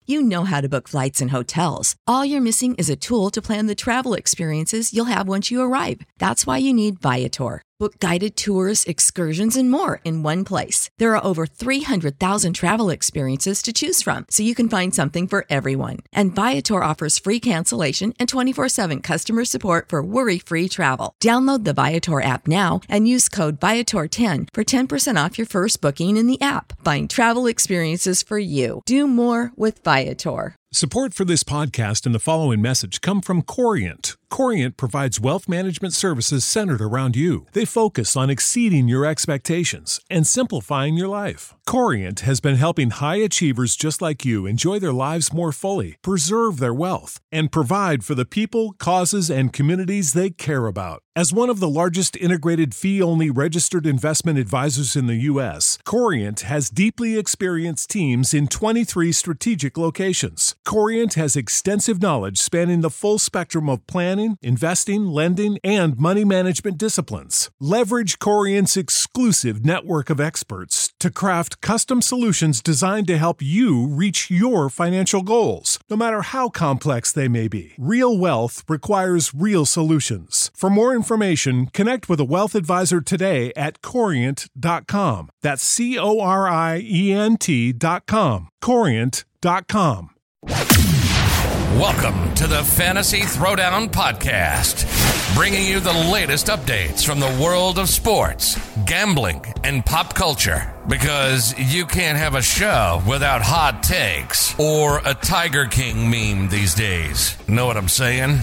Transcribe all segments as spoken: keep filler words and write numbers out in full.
You know how to book flights and hotels. All you're missing is a tool to plan the travel experiences you'll have once you arrive. That's why you need Viator. Book guided tours, excursions, and more in one place. There are over three hundred thousand travel experiences to choose from, so you can find something for everyone. And Viator offers free cancellation and twenty-four seven customer support for worry-free travel. Download the Viator app now and use code Viator ten for ten percent off your first booking in the app. Find travel experiences for you. Do more with Viator. Support for this podcast and the following message come from Corient. Corient provides wealth management services centered around you. They focus on exceeding your expectations and simplifying your life. Corient has been helping high achievers just like you enjoy their lives more fully, preserve their wealth, and provide for the people, causes, and communities they care about. As one of the largest integrated fee-only registered investment advisors in the U S, Corient has deeply experienced teams in twenty-three strategic locations. Corient has extensive knowledge spanning the full spectrum of planning, investing, lending, and money management disciplines. Leverage Corient's exclusive network of experts to craft custom solutions designed to help you reach your financial goals, no matter how complex they may be. Real wealth requires real solutions. For more information, connect with a wealth advisor today at corient dot com. That's C O R I E N T dot com. corient dot com. Welcome to the Fantasy Throwdown Podcast, bringing you the latest updates from the world of sports, gambling, and pop culture. Because you can't have a show without hot takes or a Tiger King meme these days. Know what I'm saying?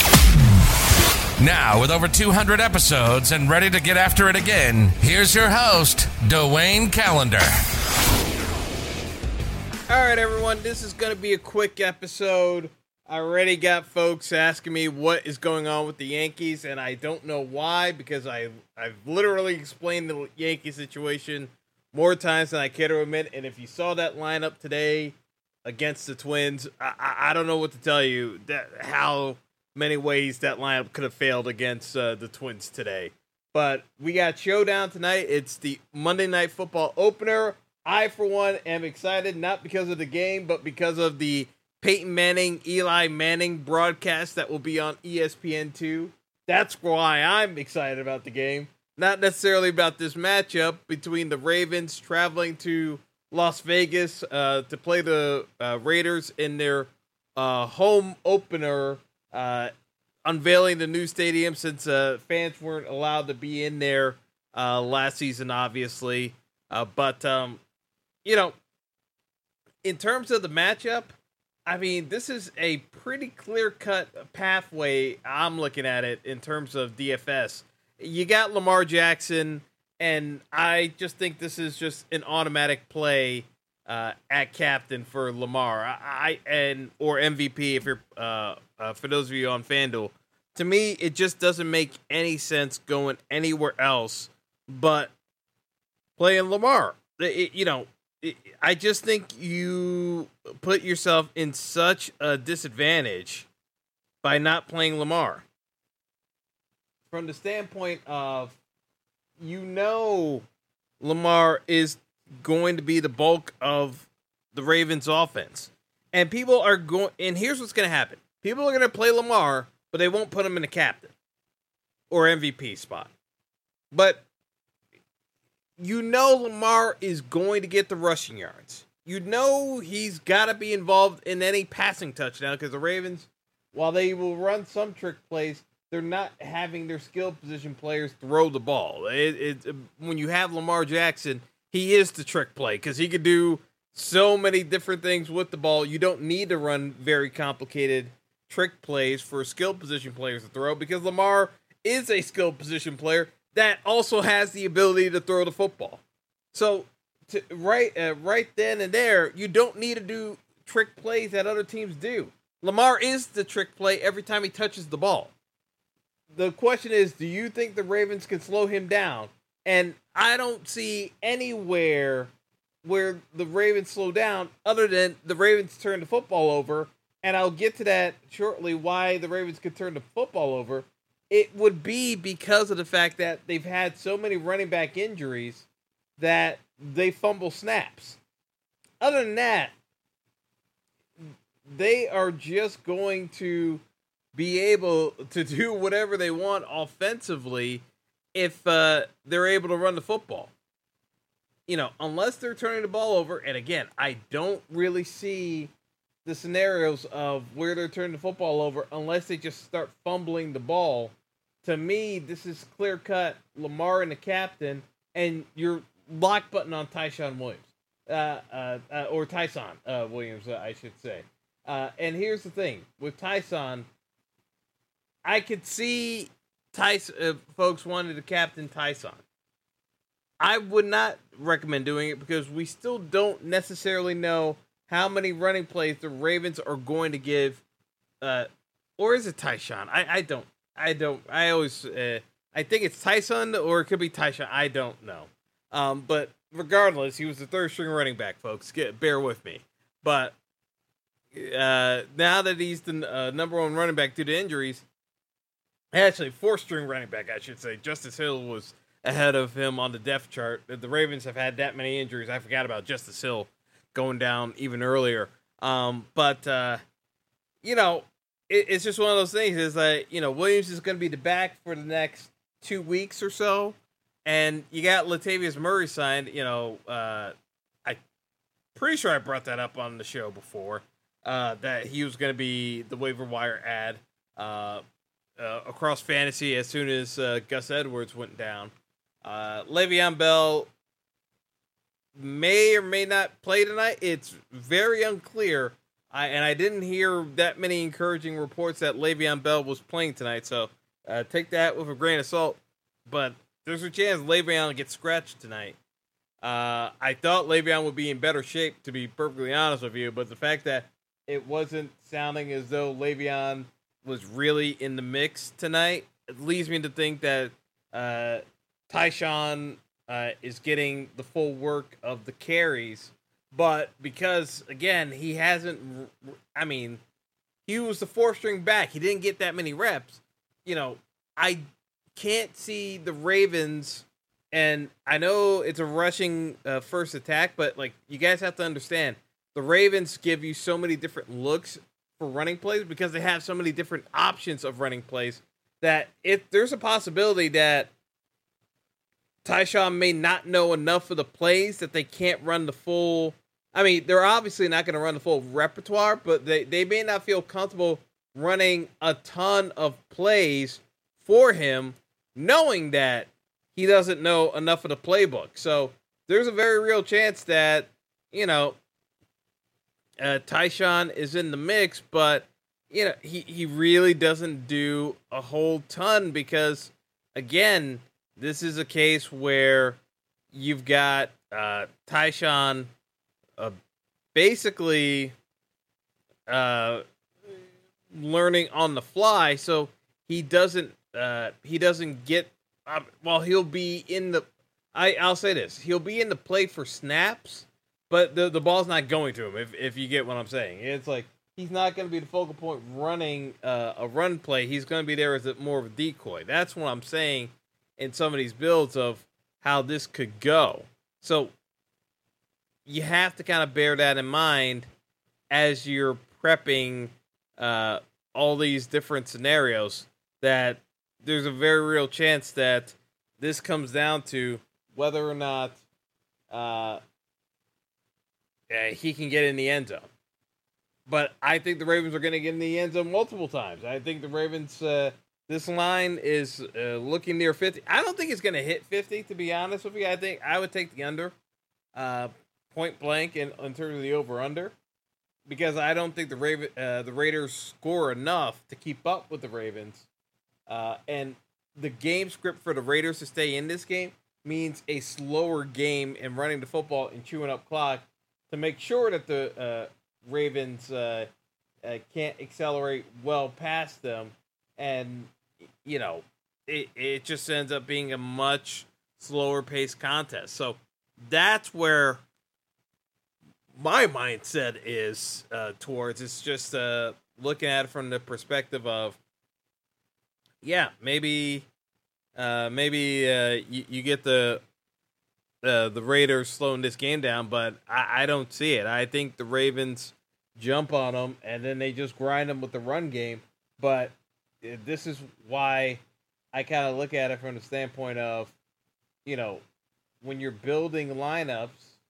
Now, with over two hundred episodes and ready to get after it again, here's your host, Dwayne Callender. All right, everyone, this is going to be a quick episode. I already got folks asking me what is going on with the Yankees, and I don't know why, because I, I've literally explained the Yankee situation more times than I care to admit, and if you saw that lineup today against the Twins, I, I, I don't know what to tell you, that how many ways that lineup could have failed against uh, the Twins today. But we got Showdown tonight. It's the Monday Night Football opener. I, for one, am excited, not because of the game, but because of the Peyton Manning, Eli Manning broadcast that will be on E S P N two. That's why I'm excited about the game. Not necessarily about this matchup between the Ravens traveling to Las Vegas uh, to play the uh, Raiders in their uh, home opener, uh, unveiling the new stadium since uh, fans weren't allowed to be in there uh, last season, obviously. Uh, but, um, you know, in terms of the matchup, I mean, this is a pretty clear-cut pathway. I'm looking at it in terms of D F S. You got Lamar Jackson, and I just think this is just an automatic play uh, at captain for Lamar. I, I and or M V P if you're uh, uh, for those of you on FanDuel. To me, it just doesn't make any sense going anywhere else but playing Lamar. It, you know. I just think you put yourself in such a disadvantage by not playing Lamar. From the standpoint of, you know, Lamar is going to be the bulk of the Ravens offense. And people are going, and here's what's going to happen. People are going to play Lamar, but they won't put him in the captain or M V P spot. But you know Lamar is going to get the rushing yards. You know he's got to be involved in any passing touchdown because the Ravens, while they will run some trick plays, they're not having their skill position players throw the ball. It, it, when you have Lamar Jackson, he is the trick play because he could do so many different things with the ball. You don't need to run very complicated trick plays for skill position players to throw because Lamar is a skill position player that also has the ability to throw the football. So, to, right uh, right then and there, you don't need to do trick plays that other teams do. Lamar is the trick play every time he touches the ball. The question is, do you think the Ravens can slow him down? And I don't see anywhere where the Ravens slow down other than the Ravens turn the football over. And I'll get to that shortly, why the Ravens could turn the football over. It would be because of the fact that they've had so many running back injuries that they fumble snaps. Other than that, they are just going to be able to do whatever they want offensively if uh, they're able to run the football. You know, unless they're turning the ball over, and again, I don't really see the scenarios of where they're turning the football over unless they just start fumbling the ball. To me, this is clear-cut Lamar and the captain, and you're lock button on Tyshawn Williams. Uh, uh, uh, or Tyson uh, Williams, uh, I should say. Uh, and here's the thing. With Tyson, I could see Tyson, uh, folks wanted to captain Tyson. I would not recommend doing it because we still don't necessarily know how many running plays the Ravens are going to give. Uh, or is it Tyshawn? I, I don't. I don't. I always. Uh, I think it's Tyson or it could be Tyshawn. I don't know. Um, but regardless, he was the third string running back, folks. Get bear with me. But uh, now that he's the uh, number one running back due to injuries, actually fourth string running back, I should say. Justice Hill was ahead of him on the depth chart. The Ravens have had that many injuries. I forgot about Justice Hill going down even earlier. Um, but uh, you know, it, it's just one of those things. Is that you know Williams is going to be the back for the next two weeks or so. And you got Latavius Murray signed, you know, uh, I'm pretty sure I brought that up on the show before, uh, that he was going to be the waiver wire ad uh, uh, across fantasy as soon as uh, Gus Edwards went down. Uh, Le'Veon Bell may or may not play tonight. It's very unclear, I, and I didn't hear that many encouraging reports that Le'Veon Bell was playing tonight, so uh, take that with a grain of salt. But there's a chance Le'Veon gets scratched tonight. Uh, I thought Le'Veon would be in better shape, to be perfectly honest with you, but the fact that it wasn't sounding as though Le'Veon was really in the mix tonight, it leads me to think that uh, Tyshawn uh, is getting the full work of the carries, but because, again, he hasn't, I mean, he was the fourth string back. He didn't get that many reps. You know, I can't see the Ravens, and I know it's a rushing uh, first attack, but like you guys have to understand, the Ravens give you so many different looks for running plays because they have so many different options of running plays that if there's a possibility that Tyshawn may not know enough of the plays that they can't run the full. I mean, they're obviously not going to run the full repertoire, but they, they may not feel comfortable running a ton of plays for him, knowing that he doesn't know enough of the playbook. So there's a very real chance that, you know, uh, Tyshawn is in the mix, but, you know, he, he really doesn't do a whole ton because, again, this is a case where you've got uh, Tyshawn uh, basically uh, learning on the fly, so he doesn't Uh, he doesn't get, uh, well, he'll be in the, I, I'll say this, he'll be in the play for snaps, but the the ball's not going to him, if, if you get what I'm saying. It's like, he's not going to be the focal point running uh, a run play. He's going to be there as a, more of a decoy. That's what I'm saying in some of these builds of how this could go. So, you have to kind of bear that in mind as you're prepping uh, all these different scenarios, that there's a very real chance that this comes down to whether or not uh, uh, he can get in the end zone. But I think the Ravens are going to get in the end zone multiple times. I think the Ravens, uh, this line is uh, looking near fifty. I don't think it's going to hit fifty, to be honest with you. I think I would take the under, uh, point blank, in, in terms of the over-under, because I don't think the Raven, uh, the Raiders score enough to keep up with the Ravens. Uh, and the game script for the Raiders to stay in this game means a slower game in running the football and chewing up clock to make sure that the uh, Ravens uh, uh, can't accelerate well past them. And, you know, it, it just ends up being a much slower paced contest. So that's where my mindset is uh, towards. It's just uh, looking at it from the perspective of, yeah, maybe, uh, maybe uh, you, you get the uh, the Raiders slowing this game down, but I, I don't see it. I think the Ravens jump on them, and then they just grind them with the run game. But this is why I kind of look at it from the standpoint of, you know, when you're building lineups,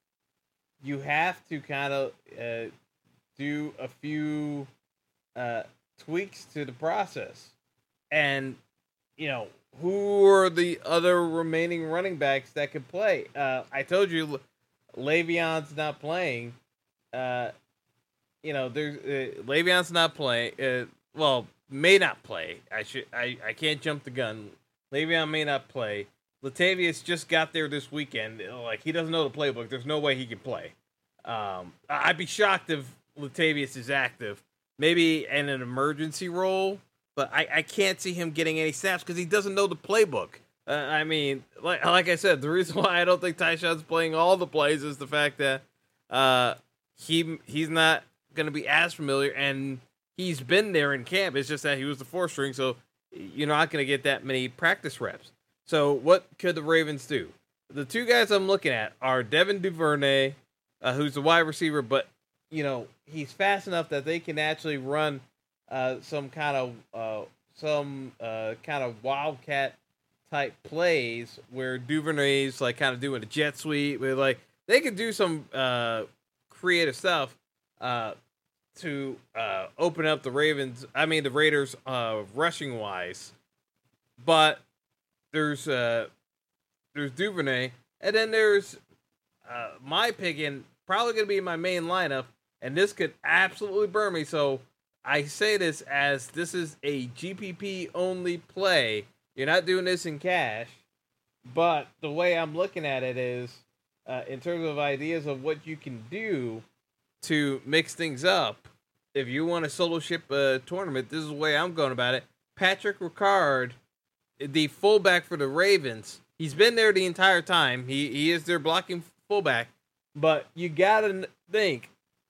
you have to kind of uh, do a few uh, tweaks to the process. And, you know, who are the other remaining running backs that could play? Uh, I told you Le'Veon's not playing. Uh, you know, there's uh, Le'Veon's not playing. Uh, well, may not play. I should. I, I can't jump the gun. Le'Veon may not play. Latavius just got there this weekend. Like, he doesn't know the playbook. There's no way he can play. Um, I'd be shocked if Latavius is active. Maybe in an emergency role, but I, I can't see him getting any snaps because he doesn't know the playbook. Uh, I mean, like like I said, the reason why I don't think Tyshawn's playing all the plays is the fact that uh, he he's not going to be as familiar, and he's been there in camp. It's just that he was the fourth string, so you're not going to get that many practice reps. So what could the Ravens do? The two guys I'm looking at are Devin Duvernay, uh, who's the wide receiver, but, you know, he's fast enough that they can actually run uh, some kind of uh, some uh, kind of wildcat type plays where Duvernay's like kind of doing a jet sweep. Where, like, they could do some uh, creative stuff uh, to uh, open up the Ravens. I mean, the Raiders uh, rushing wise, but there's uh, there's Duvernay, and then there's uh, my pick, and probably going to be my main lineup, and this could absolutely burn me. So I say this as this is a G P P only play. You're not doing this in cash, but the way I'm looking at it is uh, in terms of ideas of what you can do to mix things up. If you want to solo ship a tournament, this is the way I'm going about it. Patrick Ricard, the fullback for the Ravens, he's been there the entire time. He he is their blocking fullback. But you got to think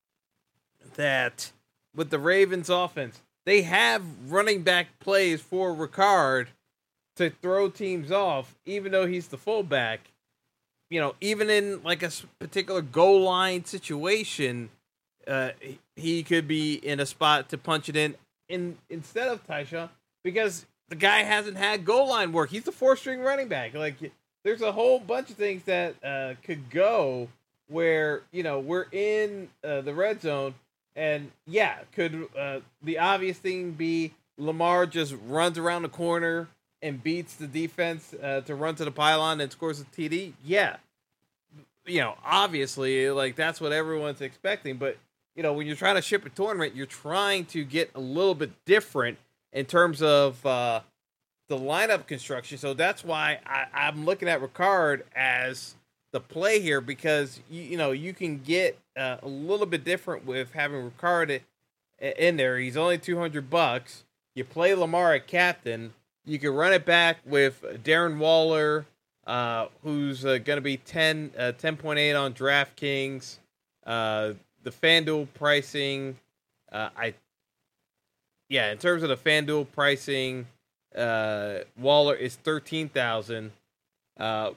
that with the Ravens offense, they have running back plays for Ricard to throw teams off, even though he's the fullback. You know, even in like a particular goal line situation, uh, he could be in a spot to punch it in, in instead of Tyshawn, because the guy hasn't had goal line work. He's the four-string running back. Like, there's a whole bunch of things that uh, could go where, you know, we're in uh, the red zone, and yeah, could uh, the obvious thing be Lamar just runs around the corner and beats the defense uh, to run to the pylon and scores a T D? Yeah. You know, obviously, like, that's what everyone's expecting, but, you know, when you're trying to ship a tournament, you're trying to get a little bit different in terms of uh, the lineup construction. So that's why I, I'm looking at Ricard as the play here, because, you, you know, you can get uh, a little bit different with having Ricard in there. He's only two hundred bucks. You play Lamar at captain. You can run it back with Darren Waller, uh, who's uh, going to be ten, uh, ten point eight on DraftKings. Uh, the FanDuel pricing, uh, I Yeah, in terms of the FanDuel pricing, uh, Waller is thirteen thousand. Uh,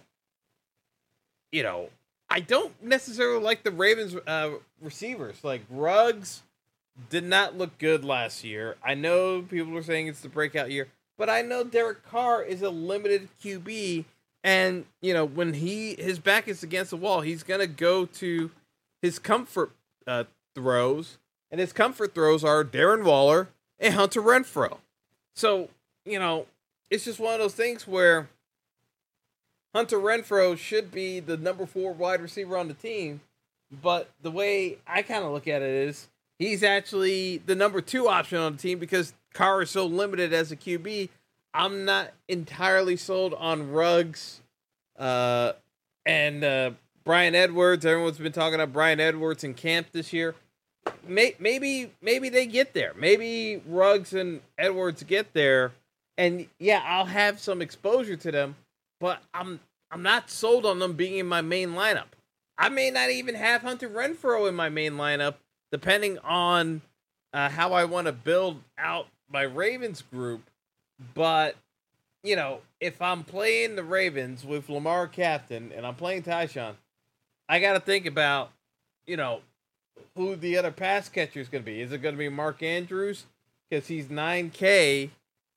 you know, I don't necessarily like the Ravens uh, receivers. Like, Ruggs did not look good last year. I know people are saying it's the breakout year, but I know Derek Carr is a limited Q B, and, you know, when he his back is against the wall, he's gonna go to his comfort uh, throws, and his comfort throws are Darren Waller and Hunter Renfrow. So, you know, it's just one of those things where Hunter Renfrow should be the number four wide receiver on the team, but the way I kind of look at it is he's actually the number two option on the team because Carr is so limited as a Q B. I'm not entirely sold on Ruggs uh, and uh, Bryan Edwards. Everyone's been talking about Bryan Edwards in camp this year. Maybe, maybe they get there. Maybe Ruggs and Edwards get there, and yeah, I'll have some exposure to them. But I'm I'm not sold on them being in my main lineup. I may not even have Hunter Renfrow in my main lineup, depending on uh, how I want to build out my Ravens group. But, you know, if I'm playing the Ravens with Lamar captain and I'm playing Tyshawn, I got to think about, you know, who the other pass catcher is going to be. Is it going to be Mark Andrews? Because he's nine K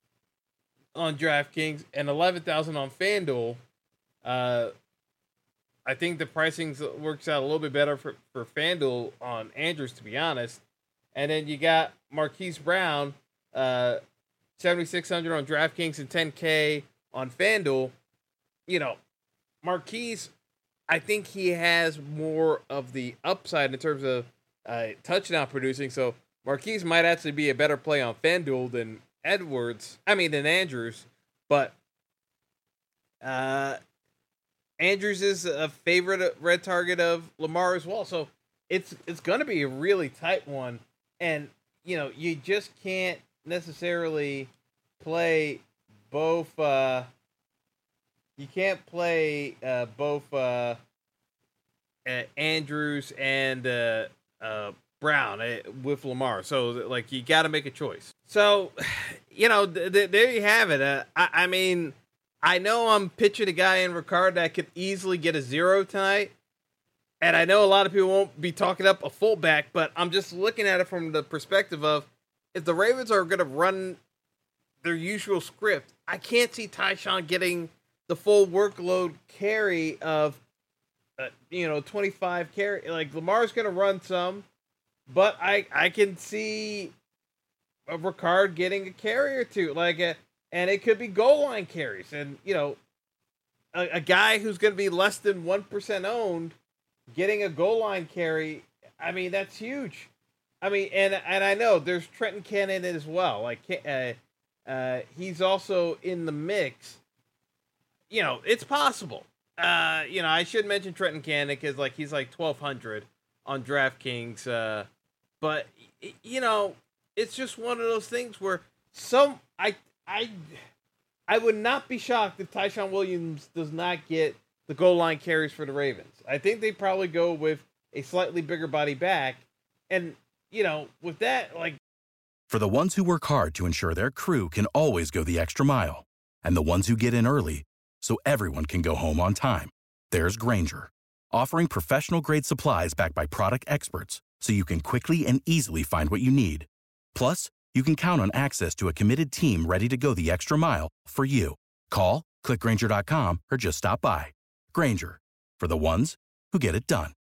on DraftKings and eleven thousand on FanDuel. Uh, I think the pricing works out a little bit better for, for FanDuel on Andrews, to be honest. And then you got Marquise Brown, uh, seventy-six hundred on DraftKings and ten K on FanDuel. You know, Marquise, I think he has more of the upside in terms of uh, touchdown producing. So Marquise might actually be a better play on FanDuel than Edwards. I mean, than Andrews. But uh, Andrews is a favorite red target of Lamar as well. So it's it's going to be a really tight one. And, you know, you just can't necessarily play both. Uh, you can't play uh, both uh, uh, Andrews and uh, uh, Brown uh, with Lamar. So, like, you got to make a choice. So, you know, th- th- there you have it. Uh, I-, I mean, I know I'm pitching a guy in Ricard that could easily get a zero tonight. And I know a lot of people won't be talking up a fullback, but I'm just looking at it from the perspective of if the Ravens are going to run their usual script, I can't see Tyshawn getting the full workload carry of, uh, you know, twenty-five carry. Like, Lamar's going to run some, but I I can see a Ricard getting a carry or two. Like, a, and it could be goal line carries. And, you know, a, a guy who's going to be less than one percent owned getting a goal line carry, I mean, that's huge. I mean, and and I know there's Trenton Cannon as well. Like, uh, uh, he's also in the mix. You know, it's possible. Uh, you know, I should mention Trenton Cannon because, like, he's like twelve hundred on DraftKings. Uh, but, you know, it's just one of those things where some, I, I, I would not be shocked if Tyshawn Williams does not get the goal line carries for the Ravens. I think they probably go with a slightly bigger body back. And, you know, with that, like... For the ones who work hard to ensure their crew can always go the extra mile, and the ones who get in early so everyone can go home on time, there's Grainger, offering professional-grade supplies backed by product experts so you can quickly and easily find what you need. Plus, you can count on access to a committed team ready to go the extra mile for you. Call, click Grainger dot com, or just stop by. Grainger, for the ones who get it done.